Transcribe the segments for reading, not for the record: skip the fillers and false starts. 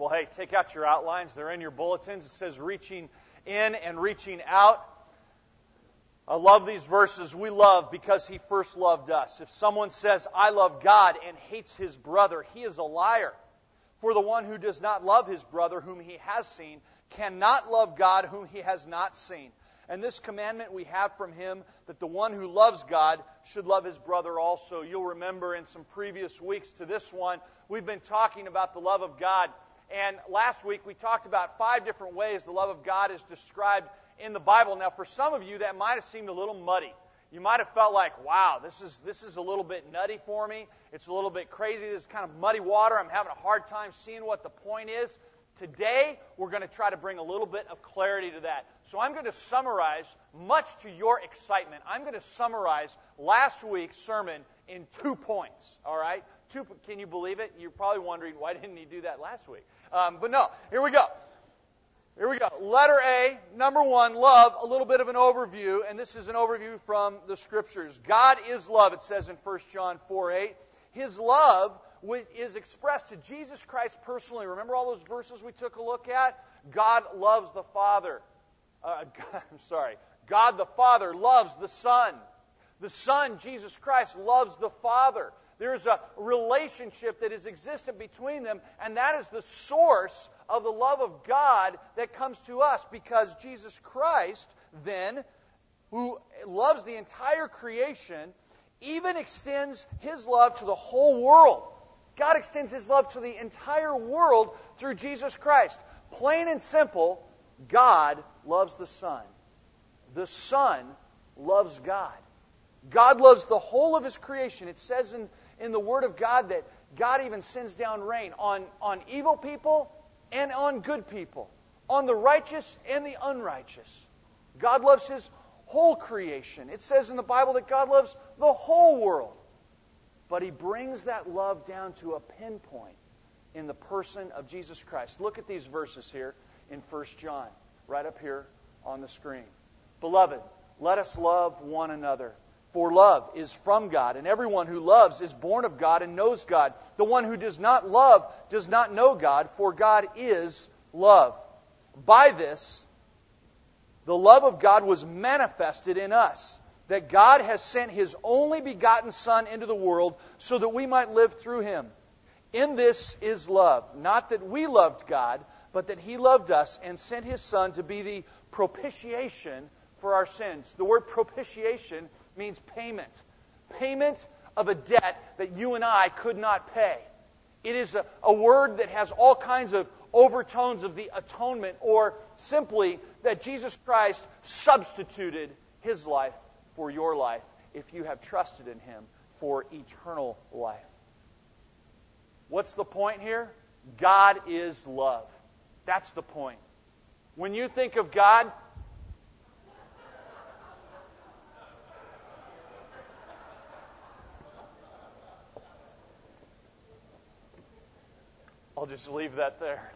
Well, hey, take out your outlines. They're in your bulletins. It says reaching in and reaching out. I love these verses. We love because He first loved us. If someone says, I love God, and hates his brother, he is a liar. For the one who does not love his brother whom he has seen cannot love God whom he has not seen. And this commandment we have from Him, that the one who loves God should love his brother also. You'll remember in some previous weeks to this one, we've been talking about the love of God. And last week we talked about 5 different ways the love of God is described in the Bible. Now, for some of you, that might have seemed a little muddy. You might have felt like, wow, this is a little bit nutty for me. It's a little bit crazy. This is kind of muddy water. I'm having a hard time seeing what the point is. Today, we're going to try to bring a little bit of clarity to that. So I'm going to summarize, much to your excitement, I'm going to summarize last week's sermon in 2 points. All right? Can you believe it? You're probably wondering, why didn't he do that last week? But no, here we go. Here we go. Letter A, number 1, love, a little bit of an overview, and this is an overview from the Scriptures. God is love, it says in 1 John 4:8. His love is expressed to Jesus Christ personally. Remember all those verses we took a look at? God loves the Father. God the Father loves the Son. The Son, Jesus Christ, loves the Father. There's a relationship that is existent between them, and that is the source of the love of God that comes to us, because Jesus Christ, then, who loves the entire creation, even extends His love to the whole world. God extends His love to the entire world through Jesus Christ. Plain and simple, God loves the Son. The Son loves God. God loves the whole of His creation. It says in the Word of God that God even sends down rain on evil people and on good people, on the righteous and the unrighteous. God loves His whole creation. It says in the Bible that God loves the whole world. But He brings that love down to a pinpoint in the person of Jesus Christ. Look at these verses here in 1 John, right up here on the screen. Beloved, let us love one another. For love is from God, and everyone who loves is born of God and knows God. The one who does not love does not know God, for God is love. By this, the love of God was manifested in us, that God has sent His only begotten Son into the world so that we might live through Him. In this is love, not that we loved God, but that He loved us and sent His Son to be the propitiation for our sins. The word propitiation means payment. Payment of a debt that you and I could not pay. It is a word that has all kinds of overtones of the atonement, or simply that Jesus Christ substituted His life for your life if you have trusted in Him for eternal life. What's the point here? God is love. That's the point. When you think of God, I'll just leave that there.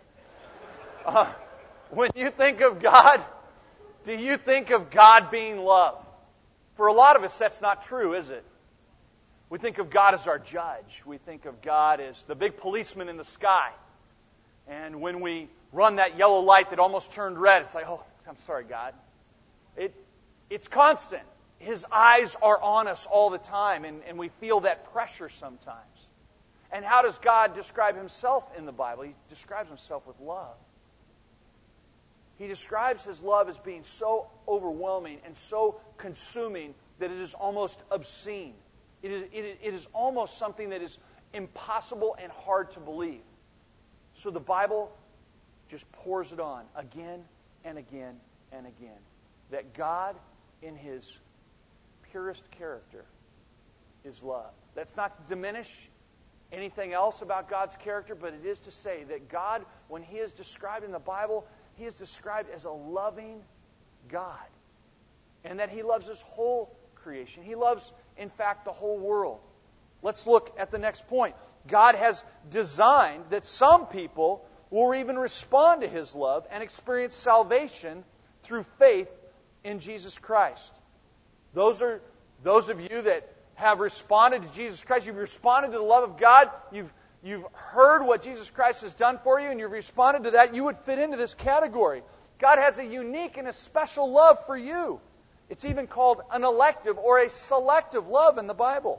When you think of God, do you think of God being love? For a lot of us, that's not true, is it? We think of God as our judge. We think of God as the big policeman in the sky. And when we run that yellow light that almost turned red, it's like, oh, I'm sorry, God. It's constant. His eyes are on us all the time, and we feel that pressure sometimes. And how does God describe Himself in the Bible? He describes Himself with love. He describes His love as being so overwhelming and so consuming that it is almost obscene. It is almost something that is impossible and hard to believe. So the Bible just pours it on again and again and again. That God, in His purest character, is love. That's not to diminish anything else about God's character, but it is to say that God, when He is described in the Bible, He is described as a loving God. And that He loves His whole creation. He loves, in fact, the whole world. Let's look at the next point. God has designed that some people will even respond to His love and experience salvation through faith in Jesus Christ. Those of you that have responded to Jesus Christ, you've responded to the love of God, you've you've heard what Jesus Christ has done for you and you've responded to that, you would fit into this category. God has a unique and a special love for you. It's even called an elective or a selective love in the Bible.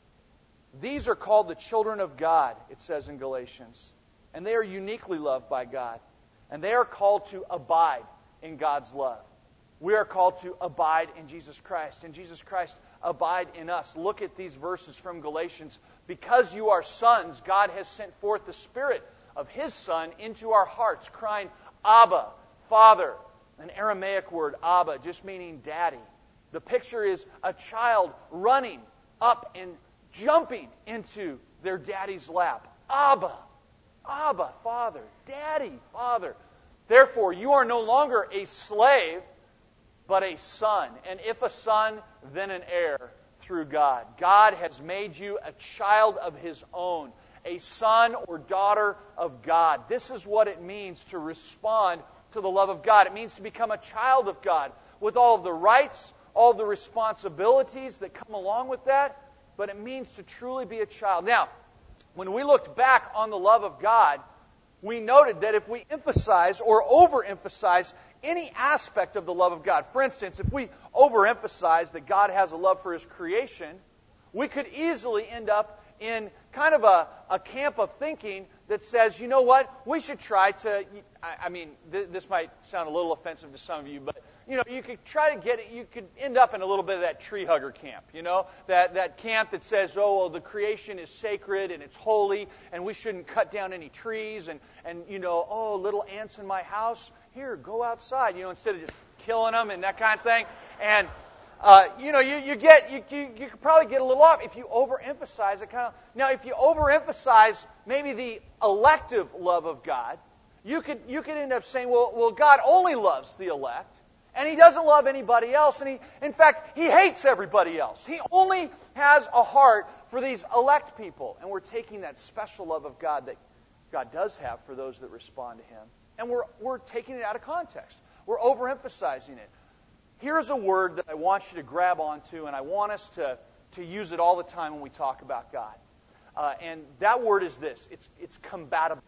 These are called the children of God, it says in Galatians. And they are uniquely loved by God. And they are called to abide in God's love. We are called to abide in Jesus Christ. And Jesus Christ abide in us. Look at these verses from Galatians. Because you are sons, God has sent forth the Spirit of His Son into our hearts, crying, Abba, Father. An Aramaic word, Abba, just meaning daddy. The picture is a child running up and jumping into their daddy's lap. Abba, Abba, Father, Daddy, Father. Therefore, you are no longer a slave, but a son. And if a son, then an heir through God. God has made you a child of His own, a son or daughter of God. This is what it means to respond to the love of God. It means to become a child of God with all of the rights, all of the responsibilities that come along with that, but it means to truly be a child. Now, when we looked back on the love of God, we noted that if we emphasize or overemphasize any aspect of the love of God, for instance, if we overemphasize that God has a love for His creation, we could easily end up in kind of a camp of thinking that says, you know what, we should try to, this might sound a little offensive to some of you, but, you could try to get it, you could end up in a little bit of that tree hugger camp, that camp that says, the creation is sacred and it's holy and we shouldn't cut down any trees and little ants in my house, here, go outside, instead of just killing them and that kind of thing. And, you could probably get a little off if you overemphasize it Now, if you overemphasize maybe the elective love of God, you could end up saying, well, God only loves the elect, and He doesn't love anybody else, and in fact, He hates everybody else. He only has a heart for these elect people, and we're taking that special love of God that God does have for those that respond to Him, and we're taking it out of context. We're overemphasizing it. Here's a word that I want you to grab onto, and I want us to use it all the time when we talk about God. And that word is this. It's compatible.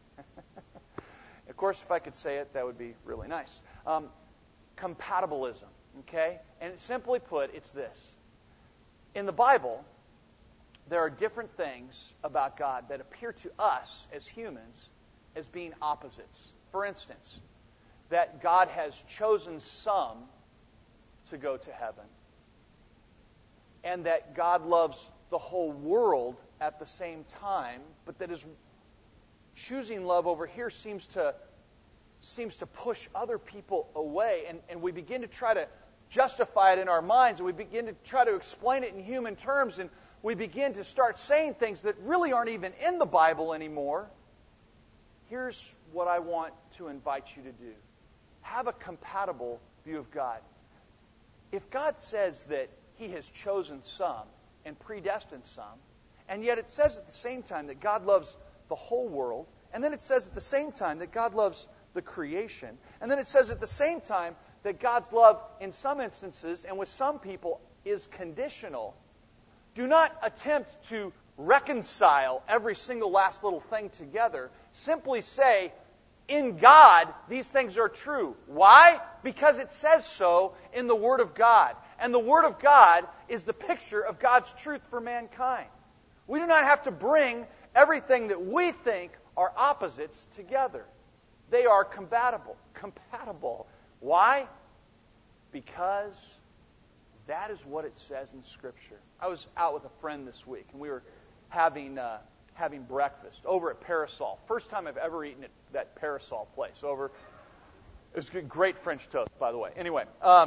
Of course, if I could say it, that would be really nice. Compatibilism, okay? And simply put, it's this. In the Bible, there are different things about God that appear to us as humans as being opposites. For instance, that God has chosen some to go to heaven, and that God loves the whole world at the same time, but that His choosing love over here seems to push other people away, and we begin to try to justify it in our minds, and we begin to try to explain it in human terms, and we begin to start saying things that really aren't even in the Bible anymore. Here's what I want to invite you to do. Have a compatible view of God. If God says that He has chosen some and predestined some, and yet it says at the same time that God loves the whole world, and then it says at the same time that God loves the creation, and then it says at the same time that God's love in some instances and with some people is conditional, do not attempt to reconcile every single last little thing together. Simply say, in God, these things are true. Why? Because it says so in the Word of God. And the Word of God is the picture of God's truth for mankind. We do not have to bring everything that we think are opposites together. They are compatible. Why? Because that is what it says in Scripture. I was out with a friend this week, and we were having breakfast over at Parasol. First time I've ever eaten at that Parasol place. It's great French toast, by the way. Anyway,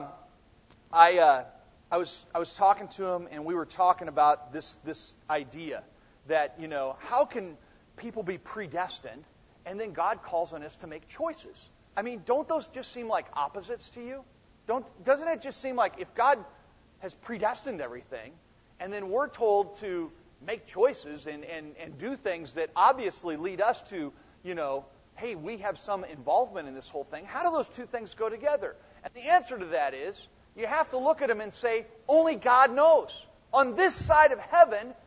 I was talking to him, and we were talking about this idea that, how can people be predestined, and then God calls on us to make choices? I mean, don't those just seem like opposites to you? Doesn't it just seem like if God has predestined everything, and then we're told to make choices and do things that obviously lead us to, hey, we have some involvement in this whole thing. How do those two things go together? And the answer to that is, you have to look at them and say, only God knows. On this side of heaven,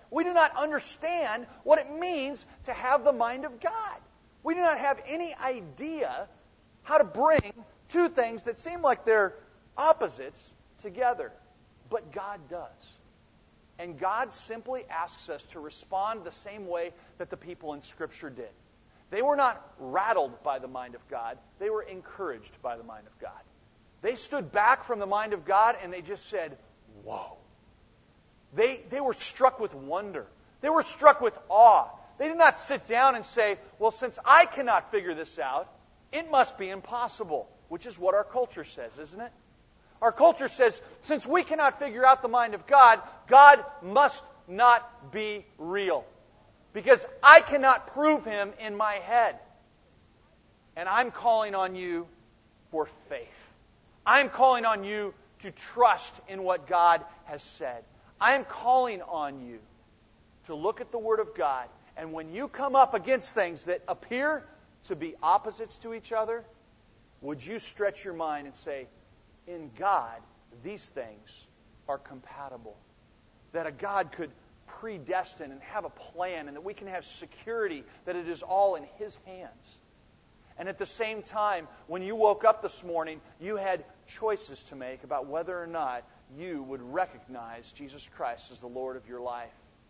We do not understand what it means to have the mind of God. We do not have any idea how to bring two things that seem like they're opposites together. But God does. And God simply asks us to respond the same way that the people in Scripture did. They were not rattled by the mind of God. They were encouraged by the mind of God. They stood back from the mind of God and they just said, whoa. They were struck with wonder. They were struck with awe. They did not sit down and say, well, since I cannot figure this out, it must be impossible, which is what our culture says, isn't it? Our culture says, since we cannot figure out the mind of God, God must not be real. Because I cannot prove Him in my head. And I'm calling on you for faith. I'm calling on you to trust in what God has said. I'm calling on you to look at the Word of God. And when you come up against things that appear to be opposites to each other, would you stretch your mind and say, in God, these things are compatible. That a God could predestine and have a plan, and that we can have security that it is all in His hands. And at the same time, when you woke up this morning, you had choices to make about whether or not you would recognize Jesus Christ as the Lord of your life.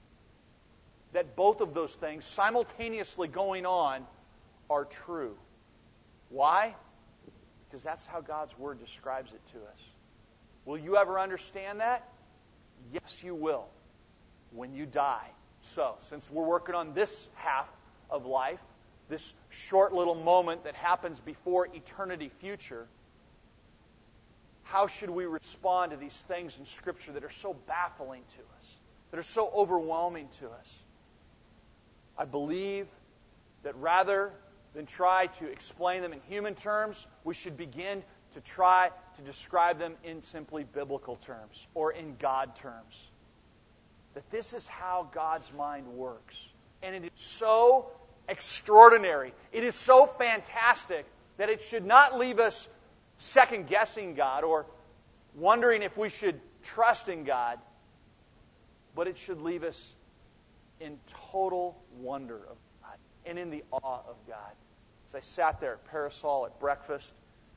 That both of those things simultaneously going on are true. Why? Because that's how God's Word describes it to us. Will you ever understand that? Yes, you will. When you die. So, since we're working on this half of life, this short little moment that happens before eternity future, how should we respond to these things in Scripture that are so baffling to us, that are so overwhelming to us? I believe that rather than try to explain them in human terms, we should begin to try to describe them in simply biblical terms or in God terms. That this is how God's mind works. And it is so extraordinary. It is so fantastic that it should not leave us second-guessing God or wondering if we should trust in God, but it should leave us in total wonder of God and in the awe of God. As I sat there at Parasol at breakfast,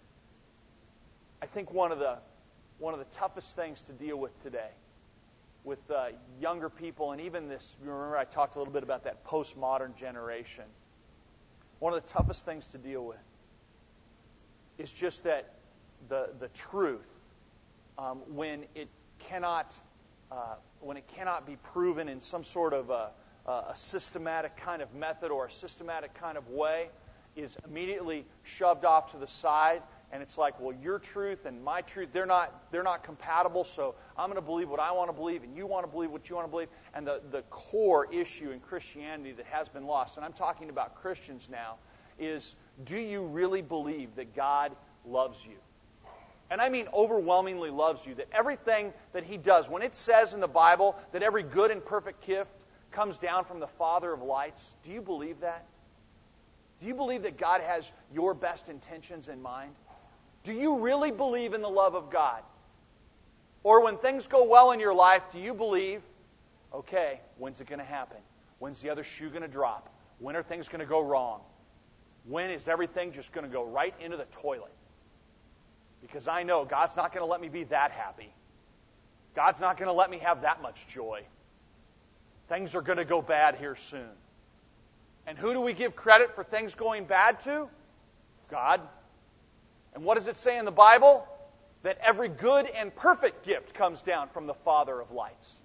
I think one of the toughest things to deal with today with younger people, and even this, remember I talked a little bit about that postmodern generation. One of the toughest things to deal with is just that the truth, when it cannot be proven in some sort of a systematic kind of method or a systematic kind of way, is immediately shoved off to the side. And it's like, well, your truth and my truth, they're not compatible, so I'm going to believe what I want to believe, and you want to believe what you want to believe. And the core issue in Christianity that has been lost, and I'm talking about Christians now, is do you really believe that God loves you? And I mean overwhelmingly loves you, that everything that He does, when it says in the Bible that every good and perfect gift comes down from the Father of lights, do you believe that? Do you believe that God has your best intentions in mind? Do you really believe in the love of God? Or when things go well in your life, do you believe, okay, when's it going to happen? When's the other shoe going to drop? When are things going to go wrong? When is everything just going to go right into the toilet? Because I know God's not going to let me be that happy. God's not going to let me have that much joy. Things are going to go bad here soon. And who do we give credit for things going bad to? God. And what does it say in the Bible? That every good and perfect gift comes down from the Father of lights.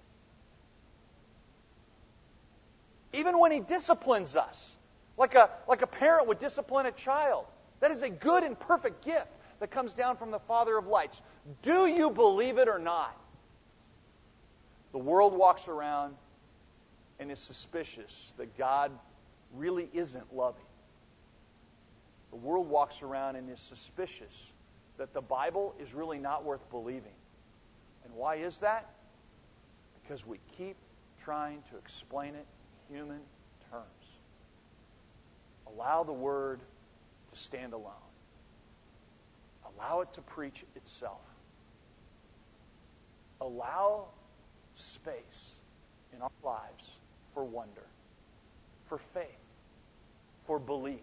Even when He disciplines us, like a parent would discipline a child, that is a good and perfect gift that comes down from the Father of lights. Do you believe it or not? The world walks around and is suspicious that God really isn't loving. The world walks around and is suspicious that the Bible is really not worth believing. And why is that? Because we keep trying to explain it in human terms. Allow the Word to stand alone. Allow it to preach itself. Allow space in our lives for wonder, for faith, for belief.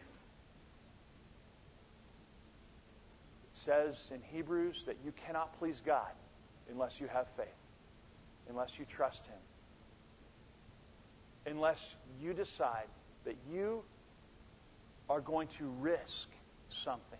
It says in Hebrews that you cannot please God unless you have faith, unless you trust Him, unless you decide that you are going to risk something.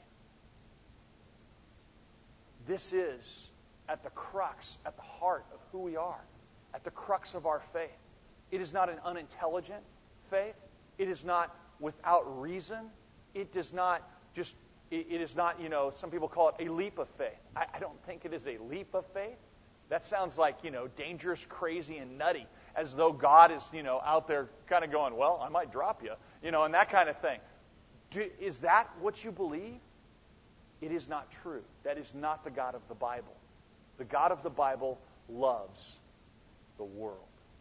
This is at the crux, at the heart of who we are, at the crux of our faith. It is not an unintelligent faith. It is not without reason. It does not just, it is not, some people call it a leap of faith. I don't think it is a leap of faith. That sounds like, dangerous, crazy, and nutty, as though God is, out there kind of going, well, I might drop you, and that kind of thing. Is that what you believe? It is not true. That is not the God of the Bible. The God of the Bible loves the world.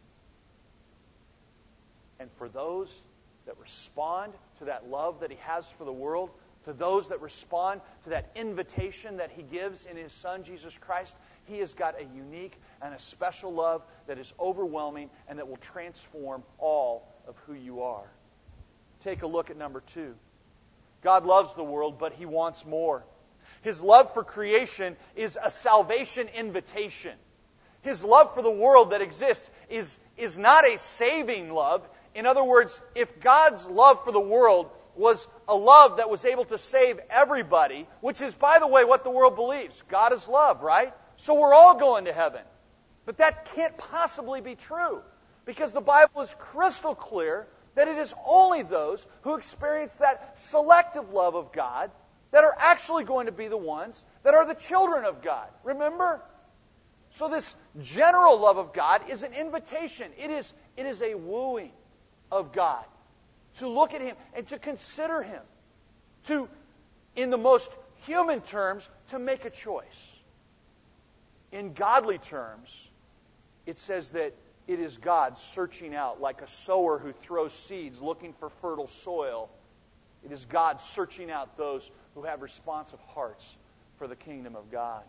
And for those that respond to that love that He has for the world, to those that respond to that invitation that He gives in His Son, Jesus Christ, He has got a unique and a special love that is overwhelming and that will transform all of who you are. Take a look at number 2. God loves the world, but He wants more. His love for creation is a salvation invitation. His love for the world that exists is not a saving love. In other words, if God's love for the world was a love that was able to save everybody, which is, by the way, what the world believes. God is love, right? So we're all going to heaven. But that can't possibly be true, because the Bible is crystal clear that it is only those who experience that selective love of God that are actually going to be the ones that are the children of God. Remember? So this general love of God is an invitation. It is a wooing of God to look at Him and to consider Him, to, in the most human terms, to make a choice. In godly terms, it says that it is God searching out, like a sower who throws seeds looking for fertile soil. It is God searching out those who have responsive hearts for the kingdom of God.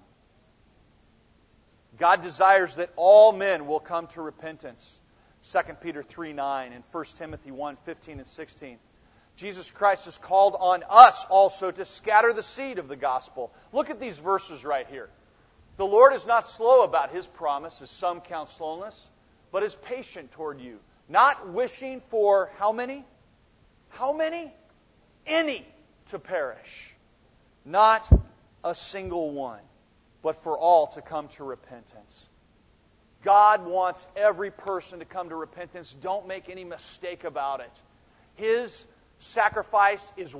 God desires that all men will come to repentance. 2 Peter 3:9 and 1 Timothy 1:15 and 16. Jesus Christ has called on us also to scatter the seed of the gospel. Look at these verses right here. The Lord is not slow about His promise, as some count slowness, but is patient toward you, not wishing for how many? How many? Any to perish. Not a single one, but for all to come to repentance. God wants every person to come to repentance. Don't make any mistake about it. His sacrifice is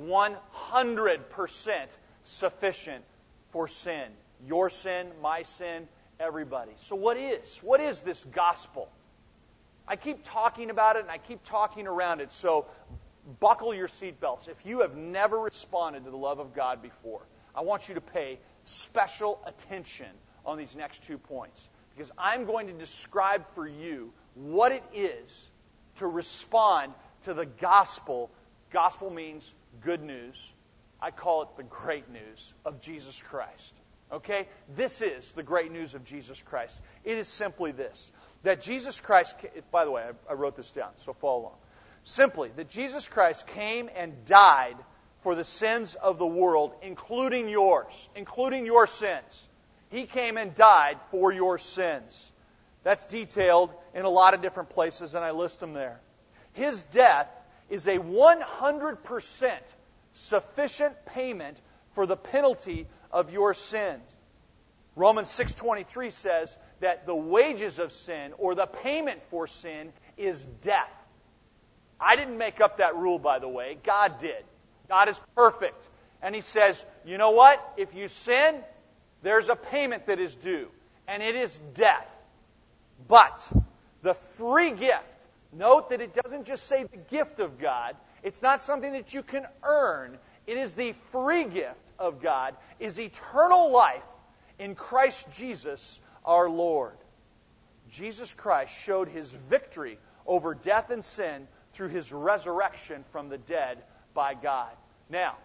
100% sufficient for sin. Your sin, my sin, everybody. So what is this gospel? I keep talking about it and I keep talking around it, so buckle your seatbelts. If you have never responded to the love of God before, I want you to pay special attention on these next 2 points, because I'm going to describe for you what it is to respond to the gospel. Gospel means good news. I call it the great news of Jesus Christ. Okay? This is the great news of Jesus Christ. It is simply this, that Jesus Christ, by the way, I wrote this down, so follow along. Simply, that Jesus Christ came and died for the sins of the world, including yours, including your sins. He came and died for your sins. That's detailed in a lot of different places, and I list them there. His death is a 100% sufficient payment for the penalty of your sins. Romans 6:23 says that the wages of sin, or the payment for sin, is death. I didn't make up that rule, by the way. God did. God is perfect. And He says, you know what? If you sin, there's a payment that is due, and it is death. But the free gift, note that it doesn't just say the gift of God. It's not something that you can earn. It is the free gift of God, is eternal life in Christ Jesus our Lord. Jesus Christ showed His victory over death and sin through His resurrection from the dead by God. Now,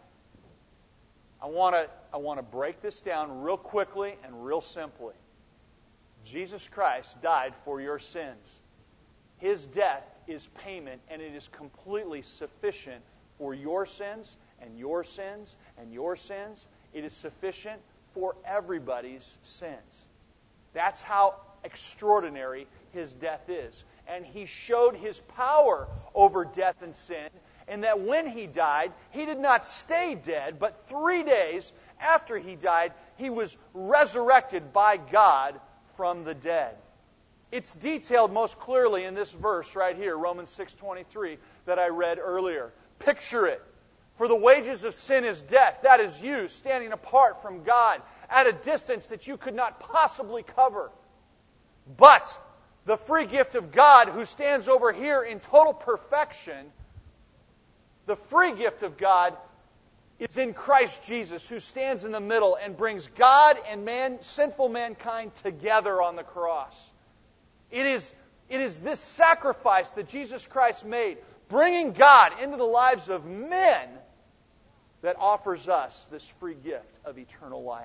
I want to break this down real quickly and real simply. Jesus Christ died for your sins. His death is payment, and it is completely sufficient for your sins and your sins and your sins. It is sufficient for everybody's sins. That's how extraordinary His death is. And He showed His power over death and sin, in that when He died, He did not stay dead, but 3 days after He died, He was resurrected by God from the dead. It's detailed most clearly in this verse right here, Romans 6:23, that I read earlier. Picture it. For the wages of sin is death. That is you standing apart from God at a distance that you could not possibly cover. But the free gift of God, who stands over here in total perfection, the free gift of God is in Christ Jesus, who stands in the middle and brings God and sinful mankind together on the cross. It is this sacrifice that Jesus Christ made, bringing God into the lives of men, that offers us this free gift of eternal life.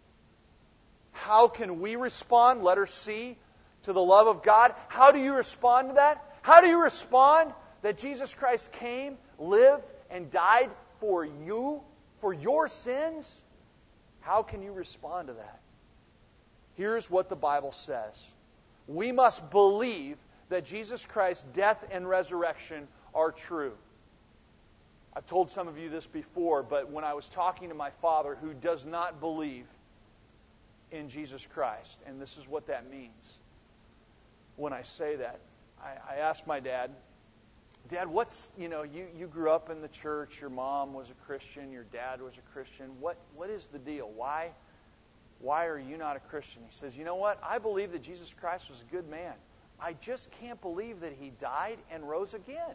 How can we respond, letter C, to the love of God? How do you respond to that? How do you respond that Jesus Christ came, lived, and died for you, for your sins? How can you respond to that? Here's what the Bible says. We must believe that Jesus Christ's death and resurrection are true. I've told some of you this before, but when I was talking to my father, who does not believe in Jesus Christ, and this is what that means when I say that, I asked my dad, Dad, you grew up in the church, your mom was a Christian, your dad was a Christian. What is the deal? Why are you not a Christian? He says, you know what? I believe that Jesus Christ was a good man. I just can't believe that He died and rose again.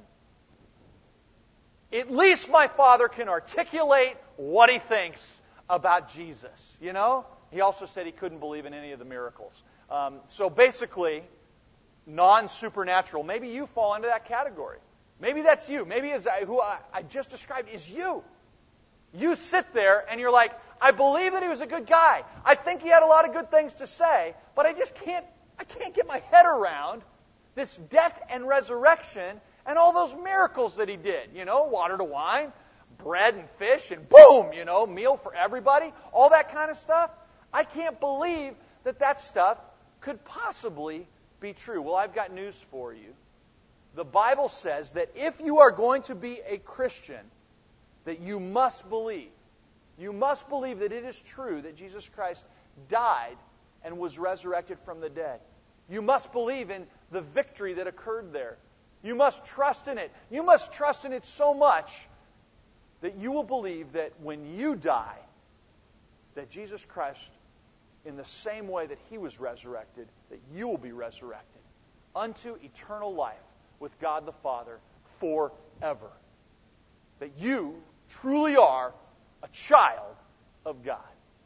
At least my father can articulate what he thinks about Jesus. You know? He also said he couldn't believe in any of the miracles. So basically, non-supernatural. Maybe you fall into that category. Maybe that's you. Maybe who I just described is you. You sit there and you're like, I believe that he was a good guy. I think he had a lot of good things to say, but I can't get my head around this death and resurrection and all those miracles that he did. You know, water to wine, bread and fish, and boom, meal for everybody. All that kind of stuff. I can't believe that stuff could possibly be true. Well, I've got news for you. The Bible says that if you are going to be a Christian, that you must believe. You must believe that it is true that Jesus Christ died and was resurrected from the dead. You must believe in the victory that occurred there. You must trust in it. You must trust in it so much that you will believe that when you die, that Jesus Christ, in the same way that He was resurrected, that you will be resurrected unto eternal life with God the Father forever. That you truly are a child of God.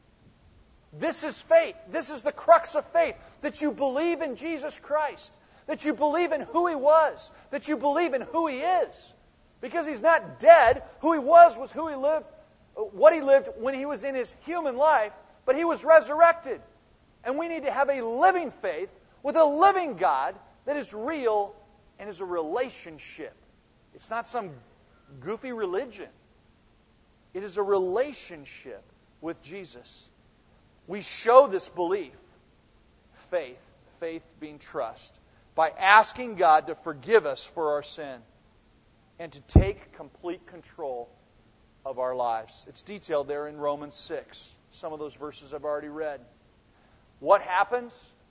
This is faith. This is the crux of faith. That you believe in Jesus Christ. That you believe in who He was. That you believe in who He is. Because He's not dead. Who He was who He lived, what He lived when He was in His human life, but He was resurrected. And we need to have a living faith with a living God that is real and is a relationship. It's not some goofy religion. It is a relationship with Jesus. We show this belief, faith being trust, by asking God to forgive us for our sin and to take complete control of our lives. It's detailed there in Romans 6. Some of those verses I've already read. What happens?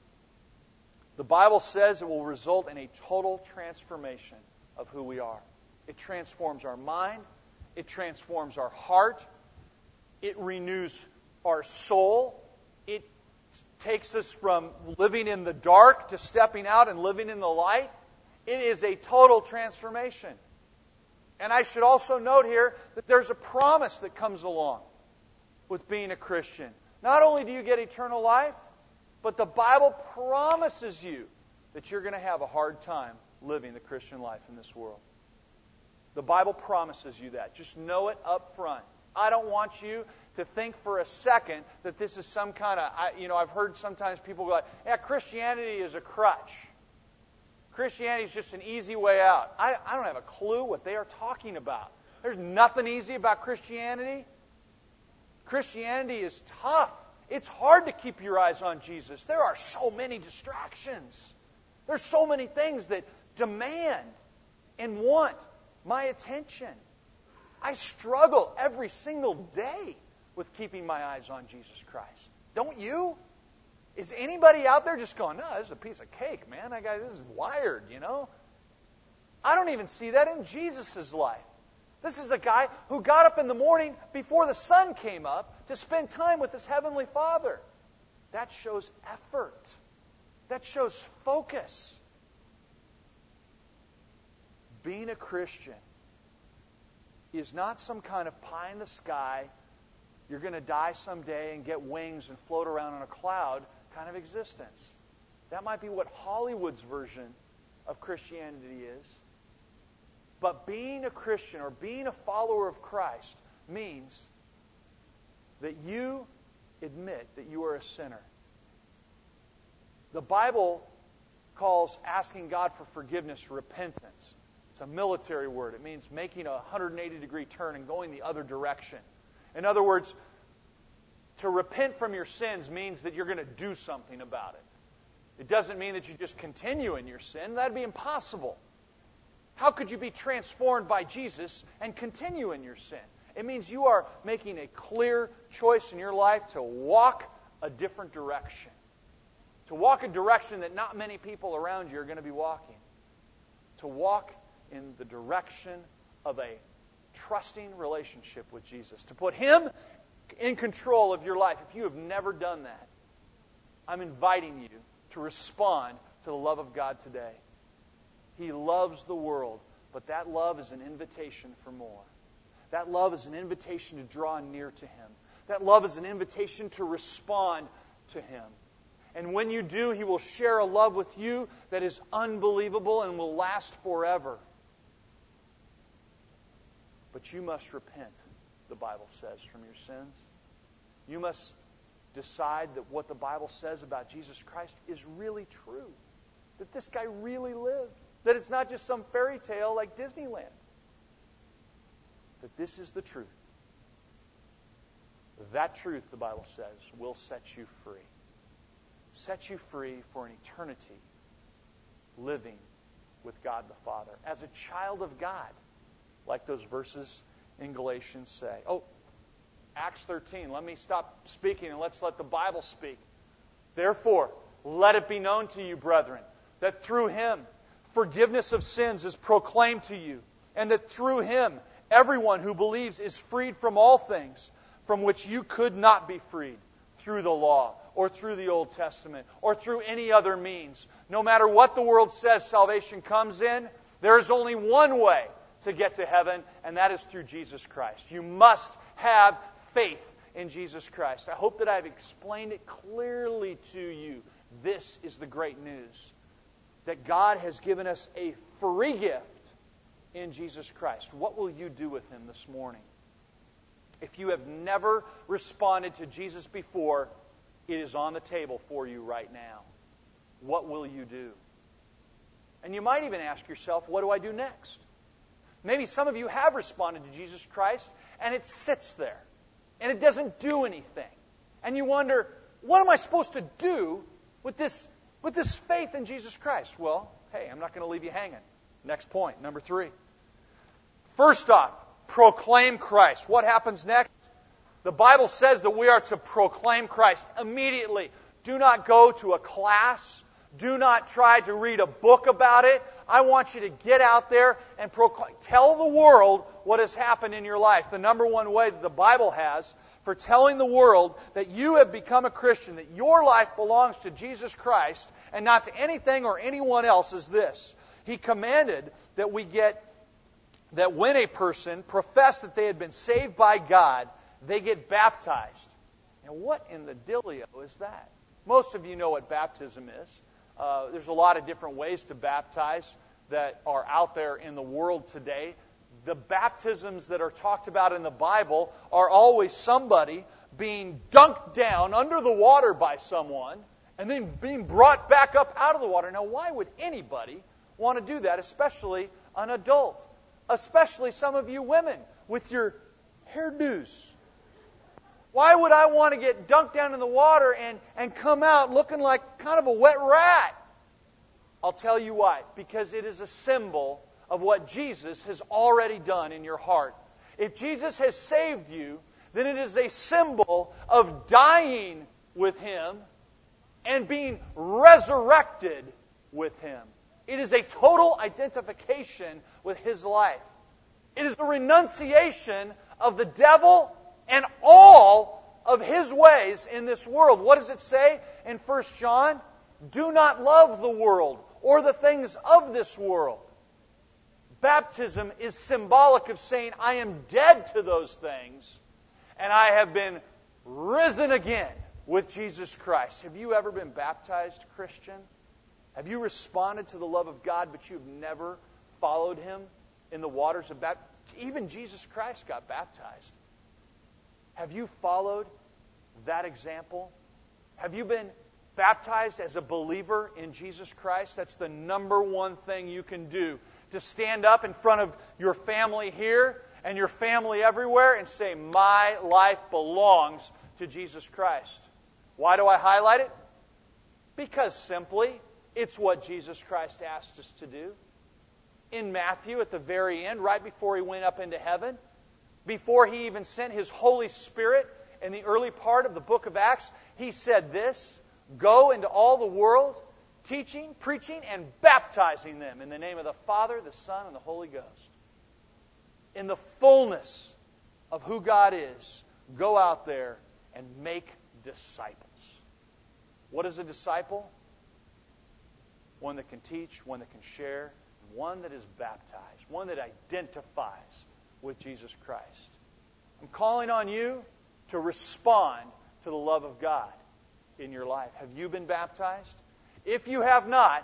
The Bible says it will result in a total transformation of who we are. It transforms our mind. It transforms our heart. It renews our soul. It takes us from living in the dark to stepping out and living in the light. It is a total transformation. And I should also note here that there's a promise that comes along with being a Christian. Not only do you get eternal life, but the Bible promises you that you're going to have a hard time living the Christian life in this world. The Bible promises you that. Just know it up front. I don't want you to think for a second that this is some kind of, I've heard sometimes people go, yeah, Christianity is a crutch. Christianity is just an easy way out. I don't have a clue what they are talking about. There's nothing easy about Christianity. Christianity is tough. It's hard to keep your eyes on Jesus. There are so many distractions. There's so many things that demand and want my attention. I struggle every single day with keeping my eyes on Jesus Christ. Don't you? Is anybody out there just going, no, this is a piece of cake, man. This is wired, you know? I don't even see that in Jesus' life. This is a guy who got up in the morning before the sun came up to spend time with his Heavenly Father. That shows effort. That shows focus. Being a Christian is not some kind of pie in the sky, you're going to die someday and get wings and float around on a cloud kind of existence. That might be what Hollywood's version of Christianity is. But being a Christian or being a follower of Christ means that you admit that you are a sinner. The Bible calls asking God for forgiveness repentance. It's a military word. It means making a 180-degree turn and going the other direction. In other words, to repent from your sins means that you're going to do something about it. It doesn't mean that you just continue in your sin. That'd be impossible. How could you be transformed by Jesus and continue in your sin? It means you are making a clear choice in your life to walk a different direction. To walk a direction that not many people around you are going to be walking. To walk in the direction of a trusting relationship with Jesus. To put Him in control of your life. If you have never done that, I'm inviting you to respond to the love of God today. He loves the world, but that love is an invitation for more. That love is an invitation to draw near to Him. That love is an invitation to respond to Him. And when you do, He will share a love with you that is unbelievable and will last forever. But you must repent, the Bible says, from your sins. You must decide that what the Bible says about Jesus Christ is really true. That this guy really lived. That it's not just some fairy tale like Disneyland. That this is the truth. That truth, the Bible says, will set you free. Set you free for an eternity living with God the Father. As a child of God, like those verses in Galatians say. Oh, Acts 13. Let me stop speaking and let's let the Bible speak. Therefore, let it be known to you, brethren, that through Him forgiveness of sins is proclaimed to you, and that through Him everyone who believes is freed from all things from which you could not be freed through the law or through the Old Testament or through any other means. No matter what the world says salvation comes in, there is only one way to get to heaven, and that is through Jesus Christ. You must have faith in Jesus Christ. I hope that I've explained it clearly to you. This is the great news. That God has given us a free gift in Jesus Christ. What will you do with Him this morning? If you have never responded to Jesus before, it is on the table for you right now. What will you do? And you might even ask yourself, what do I do next? Maybe some of you have responded to Jesus Christ, and it sits there, and it doesn't do anything. And you wonder, what am I supposed to do with this faith in Jesus Christ? Well, hey, I'm not going to leave you hanging. Next point, number 3. First off, proclaim Christ. What happens next? The Bible says that we are to proclaim Christ immediately. Do not go to a class. Do not try to read a book about it. I want you to get out there and tell the world what has happened in your life. The number one way that the Bible has for telling the world that you have become a Christian, that your life belongs to Jesus Christ and not to anything or anyone else is this. He commanded that that when a person professed that they had been saved by God, they get baptized. Now, what in the dealio is that? Most of you know what baptism is. There's a lot of different ways to baptize that are out there in the world today. The baptisms that are talked about in the Bible are always somebody being dunked down under the water by someone and then being brought back up out of the water. Now, why would anybody want to do that, especially an adult. Especially some of you women with your hairdos. Why would I want to get dunked down in the water and come out looking like kind of a wet rat? I'll tell you why. Because it is a symbol of what Jesus has already done in your heart. If Jesus has saved you, then it is a symbol of dying with Him and being resurrected with Him. It is a total identification with His life. It is a renunciation of the devil and all of his ways in this world. What does it say in 1 John? Do not love the world or the things of this world. Baptism is symbolic of saying, I am dead to those things, and I have been risen again with Jesus Christ. Have you ever been baptized, Christian? Have you responded to the love of God, but you've never followed Him in the waters of baptism? Even Jesus Christ got baptized. Have you followed that example? Have you been baptized as a believer in Jesus Christ? That's the number one thing you can do. To stand up in front of your family here and your family everywhere and say, my life belongs to Jesus Christ. Why do I highlight it? Because simply, it's what Jesus Christ asked us to do. In Matthew, at the very end, right before He went up into heaven, before He even sent His Holy Spirit in the early part of the book of Acts, He said this, go into all the world, teaching, preaching, and baptizing them in the name of the Father, the Son, and the Holy Ghost. In the fullness of who God is, go out there and make disciples. What is a disciple? One that can teach, one that can share, one that is baptized, one that identifies with Jesus Christ. I'm calling on you to respond to the love of God in your life. Have you been baptized? If you have not,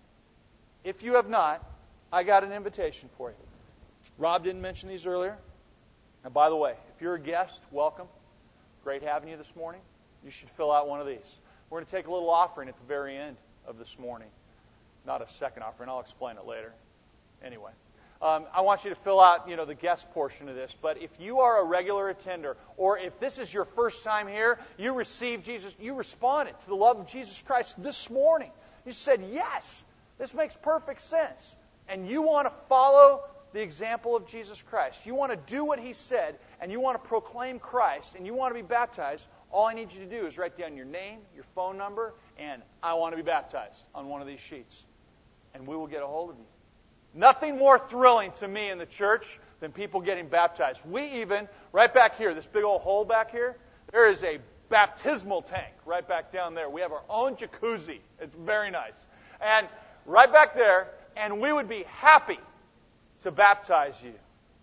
I got an invitation for you. Rob didn't mention these earlier. And by the way, if you're a guest, welcome. Great having you this morning. You should fill out one of these. We're going to take a little offering at the very end of this morning. Not a second offering. I'll explain it later. Anyway, I want you to fill out, the guest portion of this. But if you are a regular attender, or if this is your first time here, you received Jesus, you responded to the love of Jesus Christ this morning. You said, yes, this makes perfect sense. And you want to follow the example of Jesus Christ. You want to do what He said, and you want to proclaim Christ, and you want to be baptized. All I need you to do is write down your name, your phone number, and I want to be baptized on one of these sheets. And we will get a hold of you. Nothing more thrilling to me in the church than people getting baptized. We even, right back here, this big old hole back here, there is a baptismal tank right back down there. We have our own jacuzzi. It's very nice. And right back there, and we would be happy to baptize you.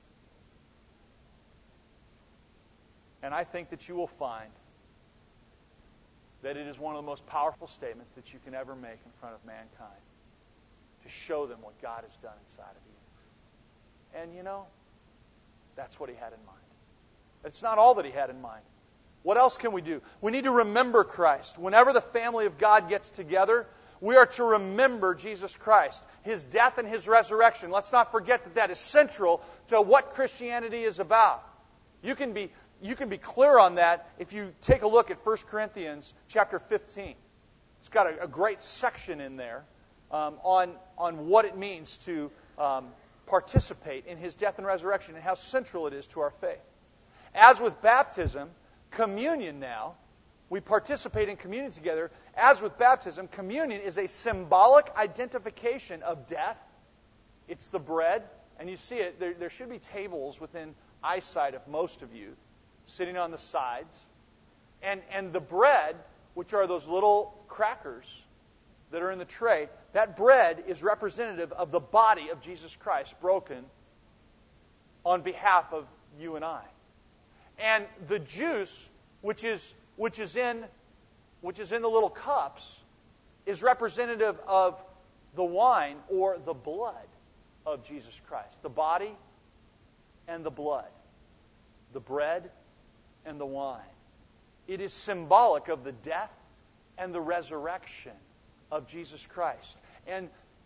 And I think that you will find that it is one of the most powerful statements that you can ever make in front of mankind. To show them what God has done inside of you. And that's what He had in mind. It's not all that He had in mind. What else can we do? We need to remember Christ. Whenever the family of God gets together, we are to remember Jesus Christ, His death and His resurrection. Let's not forget that that is central to what Christianity is about. You can be clear on that if you take a look at 1 Corinthians chapter 15. It's got a great section in there. On what it means to participate in His death and resurrection and how central it is to our faith. As with baptism, communion now, we participate in communion together. As with baptism, communion is a symbolic identification of death. It's the bread, and you see it, there should be tables within eyesight of most of you, sitting on the sides. And the bread, which are those little crackers that are in the tray, that bread is representative of the body of Jesus Christ broken on behalf of you and I. And the juice, which is in the little cups, is representative of the wine or the blood of Jesus Christ. The body and the blood. The bread and the wine. It is symbolic of the death and the resurrection of Jesus Christ. And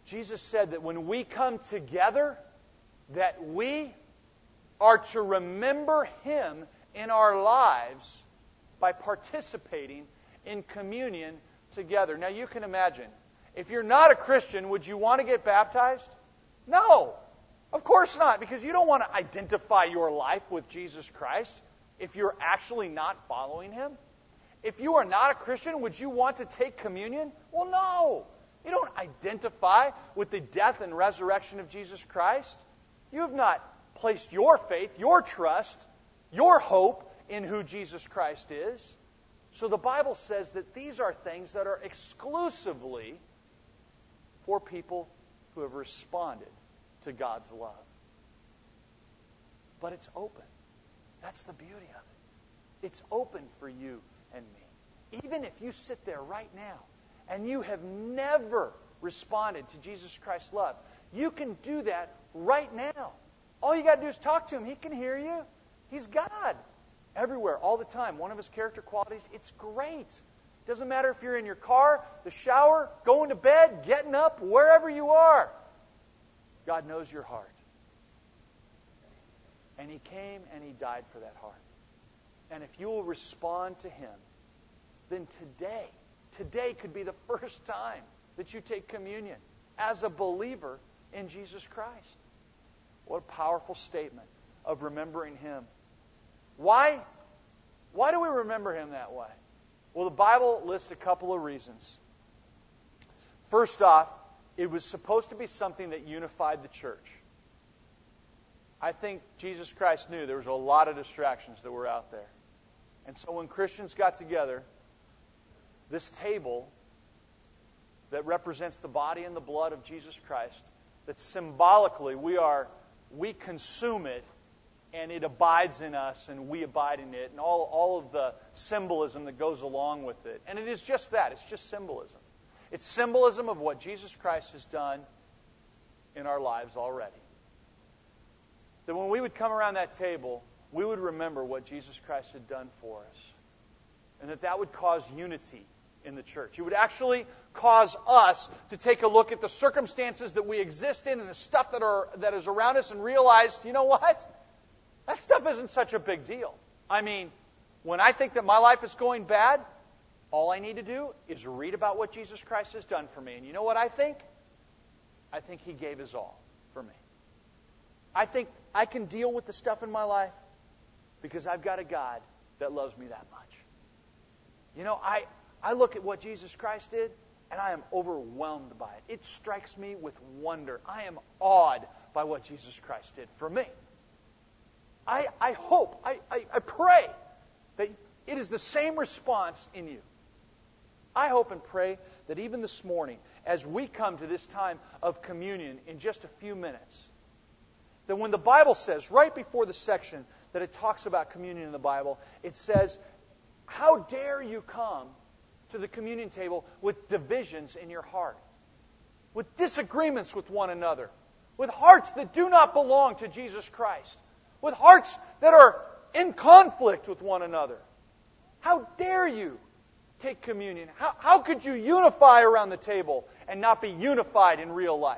Jesus said that when we come together, that we are to remember Him in our lives by participating in communion together. Now you can imagine, if you're not a Christian, would you want to get baptized? No, of course not, because you don't want to identify your life with Jesus Christ if you're actually not following Him. If you are not a Christian, would you want to take communion? Well, no. You don't identify with the death and resurrection of Jesus Christ. You have not placed your faith, your trust, your hope in who Jesus Christ is. So the Bible says that these are things that are exclusively for people who have responded to God's love. But it's open. That's the beauty of it. It's open for you and me. Even if you sit there right now and you have never responded to Jesus Christ's love, you can do that right now. All you got to do is talk to Him. He can hear you. He's God. Everywhere, all the time. One of His character qualities, it's great. Doesn't matter if you're in your car, the shower, going to bed, getting up, wherever you are. God knows your heart. And He came and He died for that heart. And if you will respond to Him, then today could be the first time that you take communion as a believer in Jesus Christ. What a powerful statement of remembering Him. Why do we remember Him that way? Well, the Bible lists a couple of reasons. First off, it was supposed to be something that unified the church. I think Jesus Christ knew there was a lot of distractions that were out there. And so when Christians got together, this table that represents the body and the blood of Jesus Christ, that symbolically we consume it, and it abides in us, and we abide in it, and all of the symbolism that goes along with it. And it is just that. It's just symbolism. It's symbolism of what Jesus Christ has done in our lives already. That when we would come around that table, we would remember what Jesus Christ had done for us. And that would cause unity in the church. It would actually cause us to take a look at the circumstances that we exist in and the stuff that is around us and realize, you know what? That stuff isn't such a big deal. I mean, when I think that my life is going bad, all I need to do is read about what Jesus Christ has done for me. And you know what I think? I think He gave His all for me. I think I can deal with the stuff in my life because I've got a God that loves me that much. You know, I look at what Jesus Christ did, and I am overwhelmed by it. It strikes me with wonder. I am awed by what Jesus Christ did for me. I hope, I pray that it is the same response in you. I hope and pray that even this morning, as we come to this time of communion in just a few minutes, that when the Bible says, right before the section that it talks about communion in the Bible, it says, how dare you come to the communion table with divisions in your heart, with disagreements with one another, with hearts that do not belong to Jesus Christ, with hearts that are in conflict with one another. How dare you take communion? How could you unify around the table and not be unified in real life?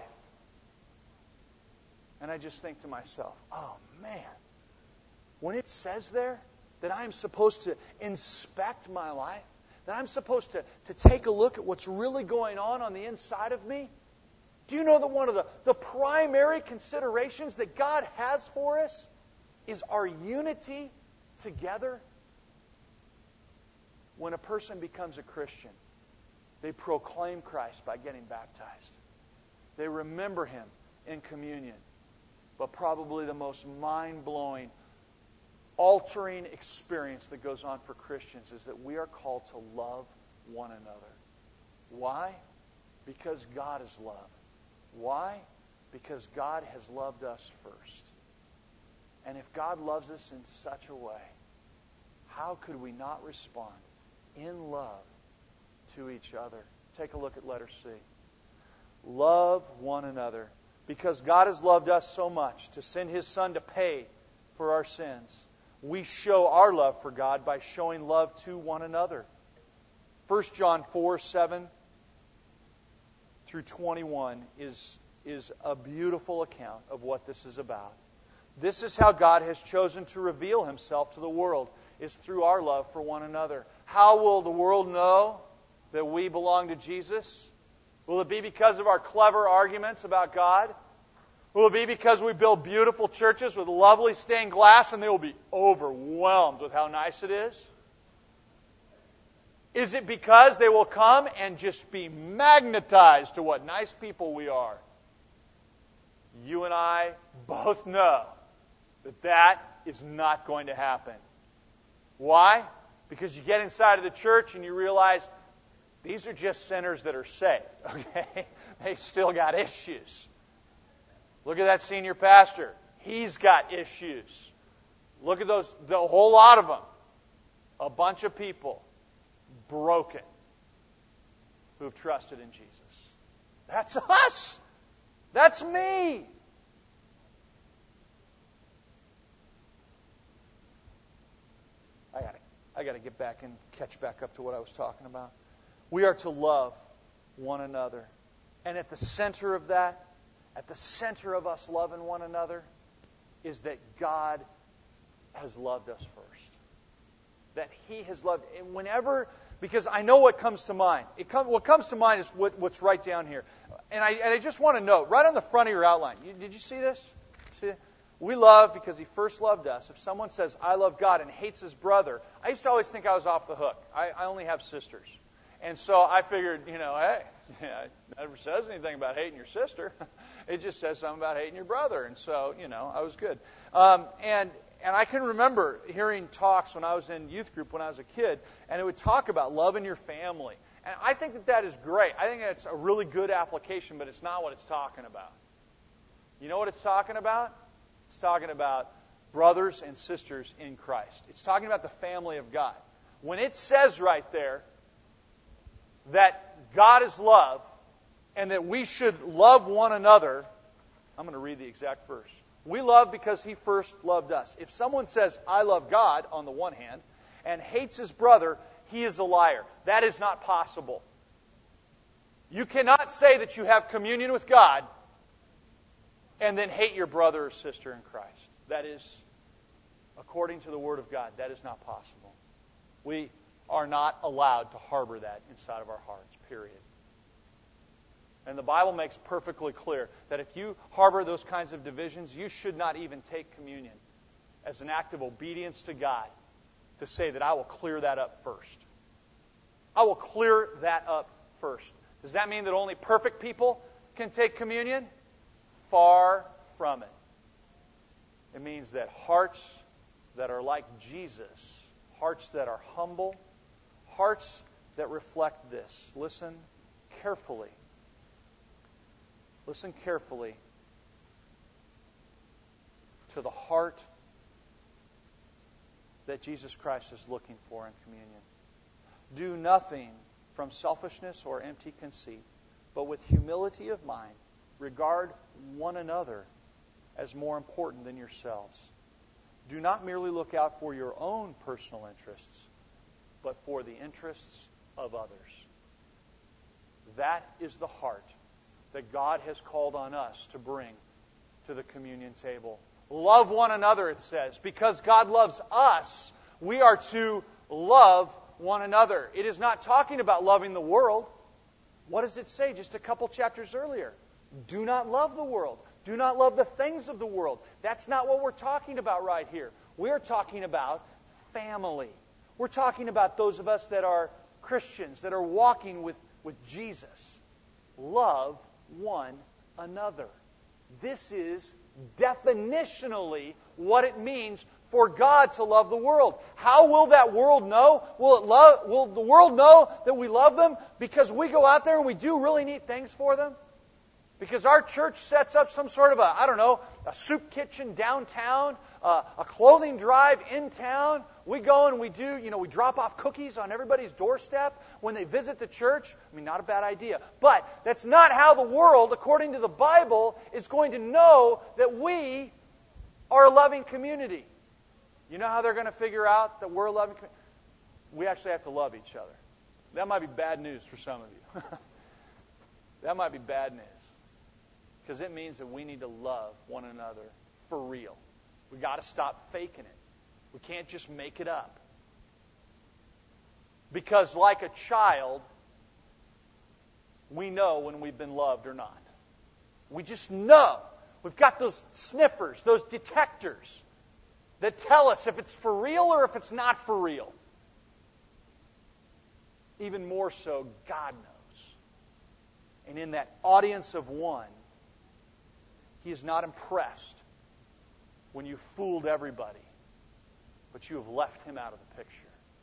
And I just think to myself, oh man, when it says there that I am supposed to inspect my life, that I'm supposed to take a look at what's really going on the inside of me, do you know that one of the primary considerations that God has for us is our unity together? When a person becomes a Christian, they proclaim Christ by getting baptized. They remember Him in communion. But probably the most mind-blowing, altering experience that goes on for Christians is that we are called to love one another. Why? Because God is love. Why? Because God has loved us first. And if God loves us in such a way, how could we not respond in love to each other? Take a look at letter C. Love one another. Because God has loved us so much to send His Son to pay for our sins, we show our love for God by showing love to one another. 1 John 4:7 through 21 is a beautiful account of what this is about. This is how God has chosen to reveal Himself to the world, is through our love for one another. How will the world know that we belong to Jesus? Will it be because of our clever arguments about God? Will it be because we build beautiful churches with lovely stained glass and they will be overwhelmed with how nice it is? Is it because they will come and just be magnetized to what nice people we are? You and I both know that that is not going to happen. Why? Because you get inside of the church and you realize these are just sinners that are saved. Okay? They still got issues. Look at that senior pastor. He's got issues. Look at those, the whole lot of them. A bunch of people broken who have trusted in Jesus. That's us. That's me. I got to get back and catch back up to what I was talking about. We are to love one another. And at the center of that, at the center of us loving one another, is that God has loved us first. That He has loved. And whenever, because I know what comes to mind. What comes to mind is what's right down here. And I just want to note, right on the front of your outline, did you see this? See it? We love because He first loved us. If someone says, I love God, and hates his brother, I used to always think I was off the hook. I only have sisters. And so I figured, hey, it never says anything about hating your sister. It just says something about hating your brother. And so, I was good. And I can remember hearing talks when I was in youth group when I was a kid, and it would talk about loving your family. And I think that is great. I think that's a really good application, but it's not what it's talking about. You know what it's talking about? It's talking about brothers and sisters in Christ. It's talking about the family of God. When it says right there that God is love and that we should love one another, I'm going to read the exact verse. We love because He first loved us. If someone says, I love God, on the one hand, and hates his brother, he is a liar. That is not possible. You cannot say that you have communion with God and then hate your brother or sister in Christ. That is, according to the Word of God, that is not possible. We are not allowed to harbor that inside of our hearts, period. And the Bible makes perfectly clear that if you harbor those kinds of divisions, you should not even take communion as an act of obedience to God to say that I will clear that up first. I will clear that up first. Does that mean that only perfect people can take communion? Far from it. It means that hearts that are like Jesus, hearts that are humble, hearts that reflect this. Listen carefully. Listen carefully to the heart that Jesus Christ is looking for in communion. Do nothing from selfishness or empty conceit, but with humility of mind, regard one another as more important than yourselves. Do not merely look out for your own personal interests, but for the interests of others. That is the heart that God has called on us to bring to the communion table. Love one another, it says. Because God loves us, we are to love one another. It is not talking about loving the world. What does it say just a couple chapters earlier? Do not love the world. Do not love the things of the world. That's not what we're talking about right here. We're talking about family. We're talking about those of us that are Christians, that are walking with Jesus. Love one another. This is definitionally what it means for God to love the world. How will that world know? Will the world know that we love them because we go out there and we do really neat things for them? Because our church sets up some sort of a soup kitchen downtown, a clothing drive in town. We go and we do, we drop off cookies on everybody's doorstep when they visit the church. I mean, not a bad idea. But that's not how the world, according to the Bible, is going to know that we are a loving community. You know how they're going to figure out that we're a loving community? We actually have to love each other. That might be bad news for some of you. That might be bad news. Because it means that we need to love one another for real. We've got to stop faking it. We can't just make it up. Because like a child, we know when we've been loved or not. We just know. We've got those sniffers, those detectors that tell us if it's for real or if it's not for real. Even more so, God knows. And in that audience of one, He is not impressed when you fooled everybody, but you have left Him out of the picture.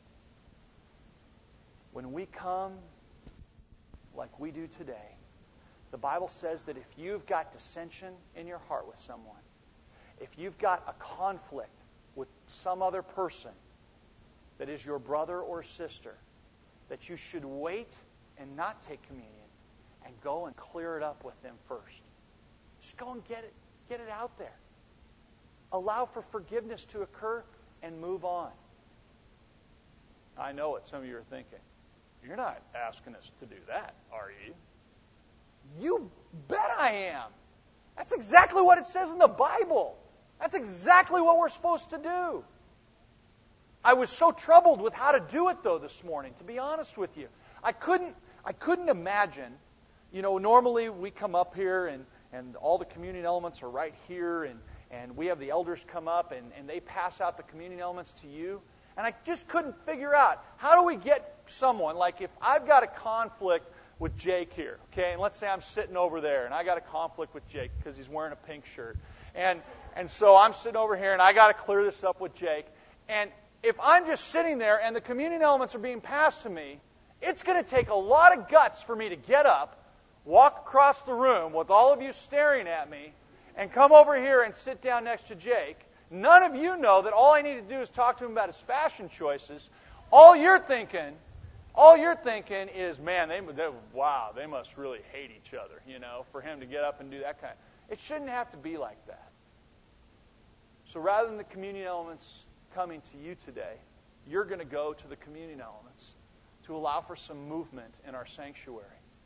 When we come like we do today, the Bible says that if you've got dissension in your heart with someone, if you've got a conflict with some other person that is your brother or sister, that you should wait and not take communion and go and clear it up with them first. Just go and get it out there. Allow for forgiveness to occur and move on. I know what some of you are thinking. You're not asking us to do that, are you? You bet I am. That's exactly what it says in the Bible. That's exactly what we're supposed to do. I was so troubled with how to do it, though, this morning, to be honest with you. I couldn't imagine, normally we come up here and all the communion elements are right here, and we have the elders come up and they pass out the communion elements to you. And I just couldn't figure out, how do we get someone, like if I've got a conflict with Jake here, okay, and let's say I'm sitting over there, and I got a conflict with Jake because he's wearing a pink shirt. And so I'm sitting over here, and I got to clear this up with Jake. And if I'm just sitting there and the communion elements are being passed to me, it's going to take a lot of guts for me to get up, walk across the room with all of you staring at me, and come over here and sit down next to Jake. None of you know that all I need to do is talk to him about his fashion choices. All you're thinking is, man, they must really hate each other, for him to get up and do that kind. It shouldn't have to be like that. So rather than the communion elements coming to you today, you're going to go to the communion elements to allow for some movement in our sanctuary.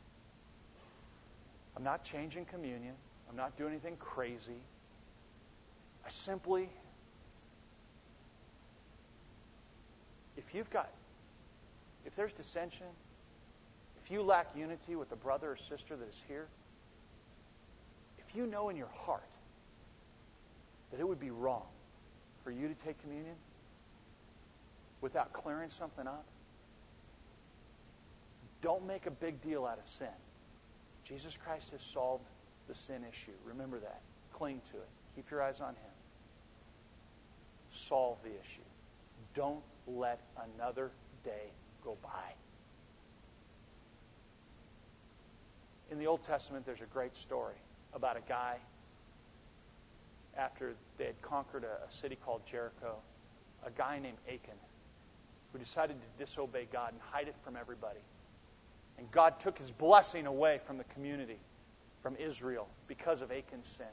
I'm not changing communion. I'm not doing anything crazy. If there's dissension, if you lack unity with a brother or sister that is here, if you know in your heart that it would be wrong for you to take communion without clearing something up, don't make a big deal out of sin. Jesus Christ has solved the sin issue. Remember that. Cling to it. Keep your eyes on Him. Solve the issue. Don't let another day go by. In the Old Testament, there's a great story about a guy, after they had conquered a city called Jericho, a guy named Achan, who decided to disobey God and hide it from everybody. And God took His blessing away from the community, from Israel, because of Achan's sin.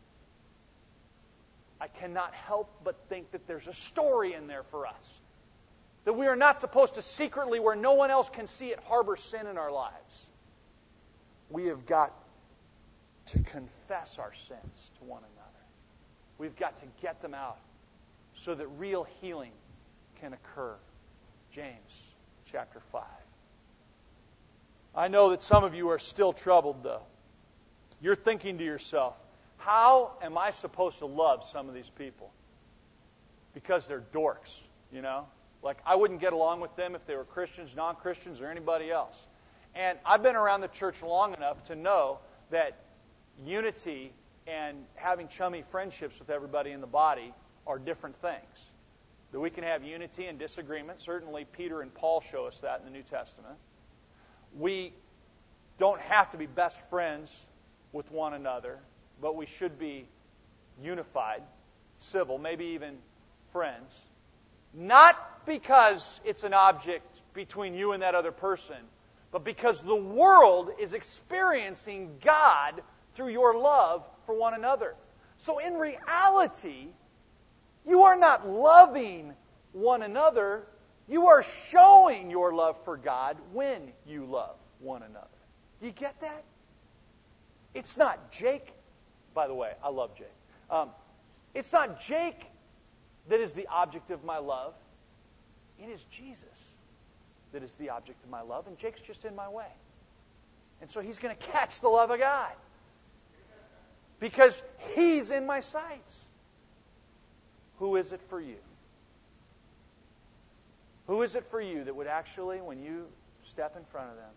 I cannot help but think that there's a story in there for us. That we are not supposed to secretly, where no one else can see it, harbor sin in our lives. We have got to confess our sins to one another. We've got to get them out so that real healing can occur. James chapter 5. I know that some of you are still troubled, though. You're thinking to yourself, how am I supposed to love some of these people? Because they're dorks, Like, I wouldn't get along with them if they were Christians, non-Christians, or anybody else. And I've been around the church long enough to know that unity and having chummy friendships with everybody in the body are different things. That we can have unity and disagreement. Certainly, Peter and Paul show us that in the New Testament. We don't have to be best friends with one another, but we should be unified, civil, maybe even friends. Not because it's an object between you and that other person, but because the world is experiencing God through your love for one another. So in reality, you are not loving one another. You are showing your love for God when you love one another. Do you get that? It's not Jake, by the way, I love Jake. It's not Jake that is the object of my love. It is Jesus that is the object of my love, and Jake's just in my way. And so he's going to catch the love of God because he's in my sights. Who is it for you? Who is it for you that would actually, when you step in front of them,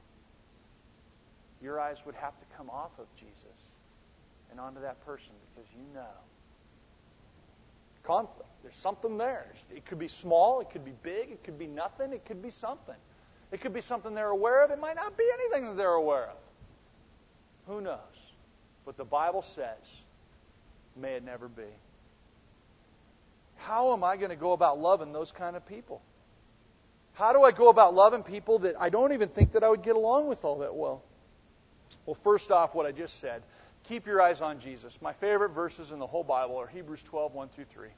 your eyes would have to come off of Jesus and onto that person because you know conflict. There's something there. It could be small. It could be big. It could be nothing. It could be something. It could be something they're aware of. It might not be anything that they're aware of. Who knows? But the Bible says, may it never be. How am I going to go about loving those kind of people? How do I go about loving people that I don't even think that I would get along with all that well? Well, first off, what I just said, keep your eyes on Jesus. My favorite verses in the whole Bible are Hebrews 12, 1 through 3.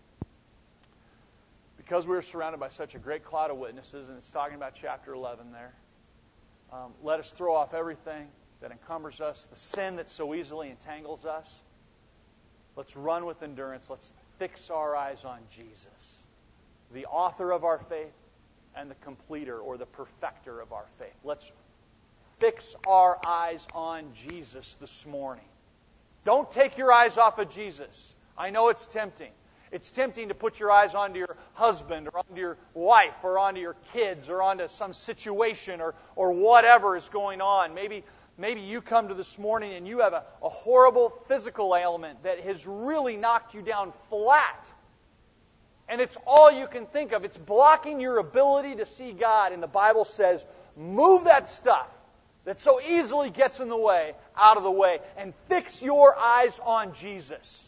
Because we're surrounded by such a great cloud of witnesses, and it's talking about chapter 11 there, let us throw off everything that encumbers us, the sin that so easily entangles us. Let's run with endurance. Let's fix our eyes on Jesus, the author of our faith and the completer or the perfecter of our faith. Let's fix our eyes on Jesus this morning. Don't take your eyes off of Jesus. I know it's tempting. It's tempting to put your eyes onto your husband or onto your wife or onto your kids or onto some situation or whatever is going on. Maybe you come to this morning and you have a horrible physical ailment that has really knocked you down flat. And it's all you can think of. It's blocking your ability to see God. And the Bible says, move that stuff that so easily gets in the way, out of the way, and fix your eyes on Jesus.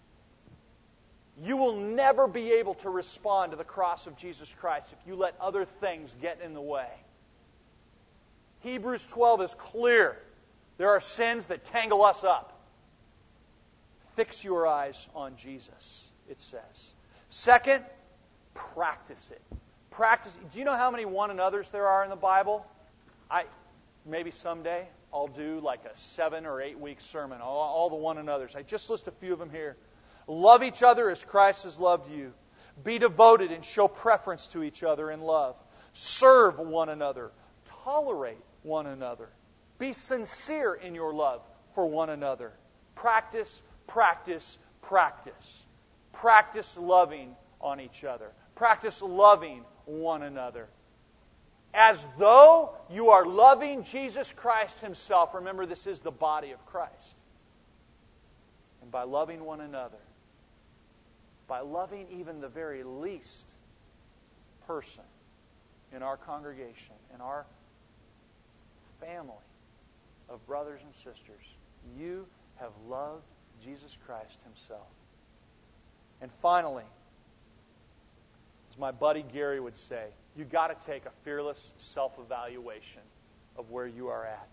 You will never be able to respond to the cross of Jesus Christ if you let other things get in the way. Hebrews 12 is clear. There are sins that tangle us up. Fix your eyes on Jesus, it says. Second, practice it. Practice. Do you know how many one another's there are in the Bible? Maybe someday I'll do like a 7 or 8 week sermon, all the one another's. I just list a few of them here. Love each other as Christ has loved you. Be devoted and show preference to each other in love. Serve one another. Tolerate one another. Be sincere in your love for one another. Practice, practice, practice. Practice loving on each other. Practice loving one another. As though you are loving Jesus Christ Himself. Remember, this is the body of Christ. And by loving one another, by loving even the very least person in our congregation, in our family of brothers and sisters, you have loved Jesus Christ Himself. And finally, as my buddy Gary would say, you've got to take a fearless self-evaluation of where you are at.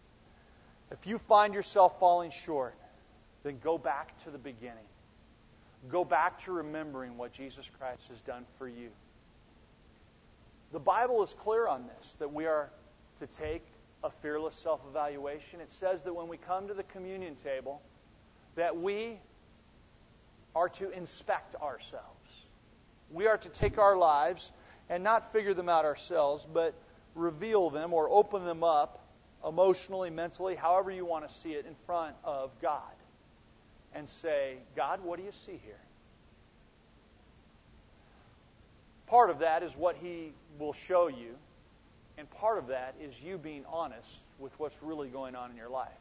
If you find yourself falling short, then go back to the beginning. Go back to remembering what Jesus Christ has done for you. The Bible is clear on this, that we are to take a fearless self-evaluation. It says that when we come to the communion table, that we are to inspect ourselves. We are to take our lives and not figure them out ourselves, but reveal them or open them up emotionally, mentally, however you want to see it, in front of God. And say, God, what do you see here? Part of that is what He will show you, and part of that is you being honest with what's really going on in your life.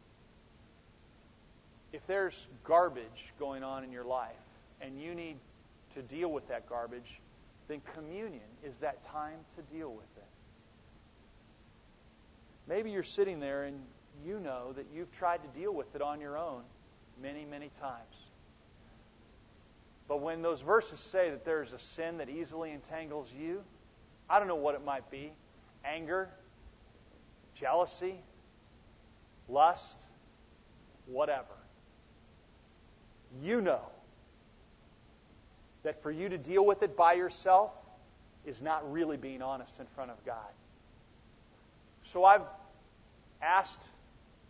If there's garbage going on in your life, and you need to deal with that garbage, then communion is that time to deal with it. Maybe you're sitting there and you know that you've tried to deal with it on your own many, many times. But when those verses say that there's a sin that easily entangles you, I don't know what it might be. Anger, jealousy, lust, whatever. You know that for you to deal with it by yourself is not really being honest in front of God. So I've asked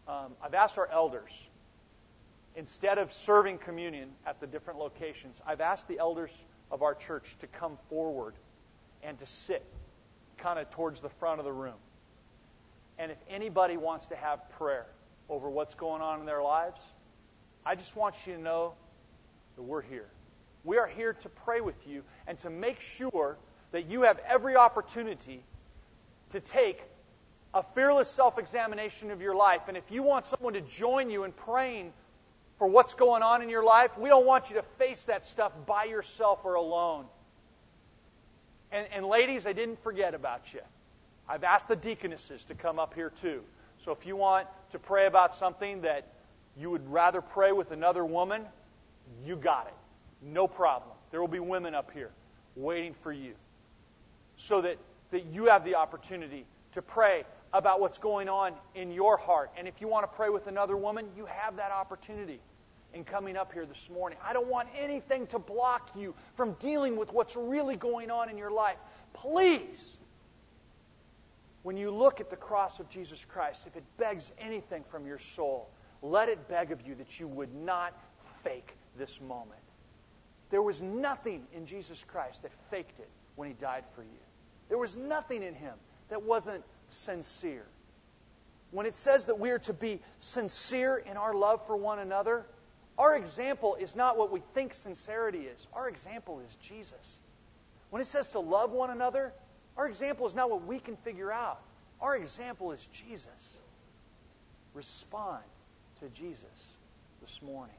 I've asked our elders, instead of serving communion at the different locations, I've asked the elders of our church to come forward and to sit kind of towards the front of the room. And if anybody wants to have prayer over what's going on in their lives, I just want you to know that we're here. We are here to pray with you and to make sure that you have every opportunity to take a fearless self-examination of your life. And if you want someone to join you in praying for what's going on in your life, we don't want you to face that stuff by yourself or alone. And ladies, I didn't forget about you. I've asked the deaconesses to come up here too. So if you want to pray about something that you would rather pray with another woman, you got it. No problem. There will be women up here waiting for you so that you have the opportunity to pray about what's going on in your heart. And if you want to pray with another woman, you have that opportunity in coming up here this morning. I don't want anything to block you from dealing with what's really going on in your life. Please, when you look at the cross of Jesus Christ, if it begs anything from your soul, let it beg of you that you would not fake this moment. There was nothing in Jesus Christ that faked it when He died for you. There was nothing in Him that wasn't sincere. When it says that we are to be sincere in our love for one another, our example is not what we think sincerity is. Our example is Jesus. When it says to love one another, our example is not what we can figure out. Our example is Jesus. Respond to Jesus this morning.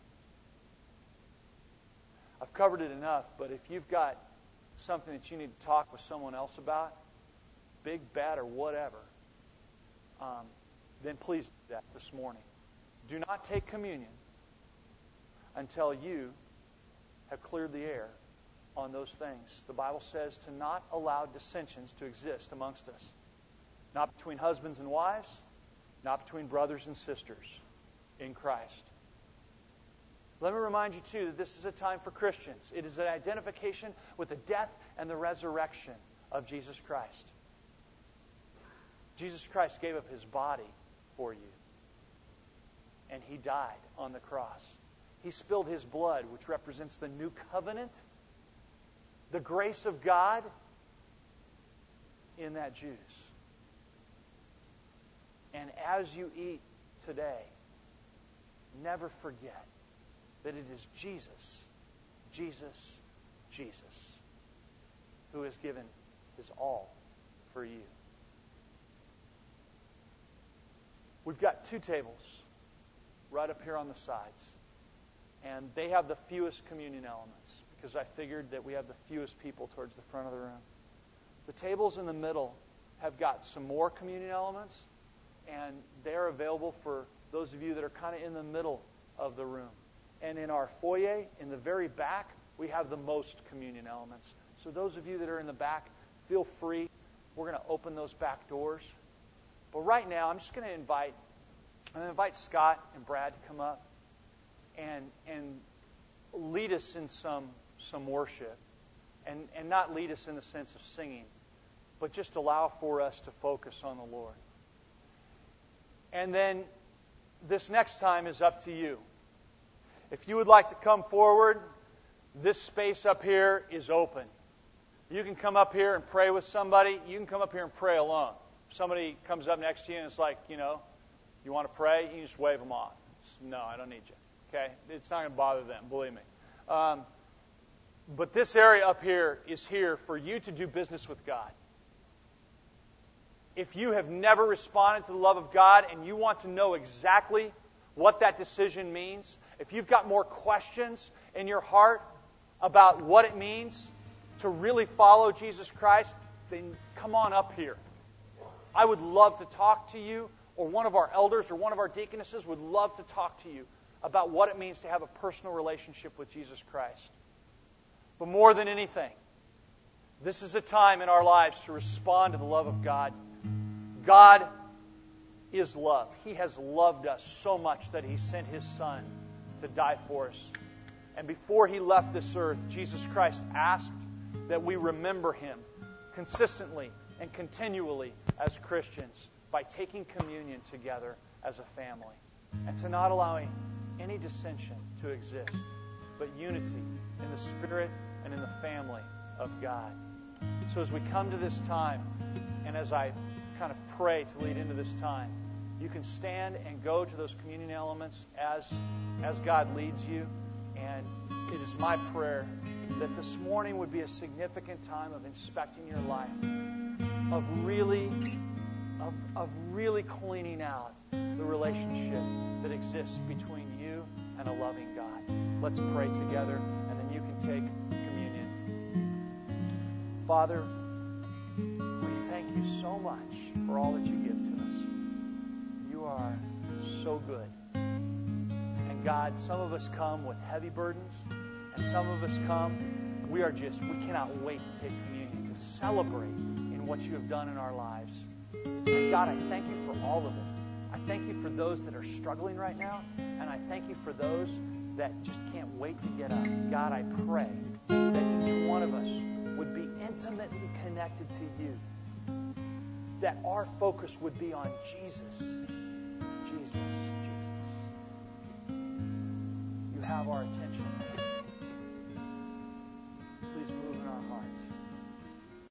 I've covered it enough, but if you've got something that you need to talk with someone else about, big, bad, or whatever, then please do that this morning. Do not take communion until you have cleared the air on those things. The Bible says to not allow dissensions to exist amongst us. Not between husbands and wives, not between brothers and sisters in Christ. Let me remind you, too, that this is a time for Christians. It is an identification with the death and the resurrection of Jesus Christ. Jesus Christ gave up His body for you. And He died on the cross. He spilled His blood, which represents the new covenant, the grace of God in that juice. And as you eat today, never forget that it is Jesus, Jesus, Jesus who has given His all for you. We've got 2 tables right up here on the sides. And they have the fewest communion elements because I figured that we have the fewest people towards the front of the room. The tables in the middle have got some more communion elements, and they're available for those of you that are kind of in the middle of the room. And in our foyer, in the very back, we have the most communion elements. So those of you that are in the back, feel free. We're going to open those back doors. But right now, I'm just going to invite Scott and Brad to come up and lead us in some worship. And not lead us in the sense of singing, but just allow for us to focus on the Lord. And then this next time is up to you. If you would like to come forward, this space up here is open. You can come up here and pray with somebody. You can come up here and pray alone. If somebody comes up next to you and it's like, you want to pray, you just wave them off. No, I don't need you. Okay? It's not going to bother them, believe me. But this area up here is here for you to do business with God. If you have never responded to the love of God and you want to know exactly what that decision means, if you've got more questions in your heart about what it means to really follow Jesus Christ, then come on up here. I would love to talk to you, or one of our elders or one of our deaconesses would love to talk to you about what it means to have a personal relationship with Jesus Christ. But more than anything, this is a time in our lives to respond to the love of God. God is love. He has loved us so much that He sent His Son to die for us. And before He left this earth, Jesus Christ asked that we remember Him consistently and continually as Christians by taking communion together as a family, and to not allowing any dissension to exist, but unity in the Spirit and in the family of God. So as we come to this time, and as I kind of pray to lead into this time, you can stand and go to those communion elements as God leads you. And it is my prayer that this morning would be a significant time of inspecting your life, of really cleaning out the relationship that exists between you and a loving God. Let's pray together, and then you can take communion. Father, we thank you so much for all that you give to us. You are so good. And God, some of us come with heavy burdens, and some of us come, we cannot wait to take communion, to celebrate in what you have done in our lives. And God, I thank you for all of it. I thank you for those that are struggling right now, and I thank you for those that just can't wait to get up. God, I pray that each one of us would be intimately connected to you, that our focus would be on Jesus. Jesus, Jesus. You have our attention.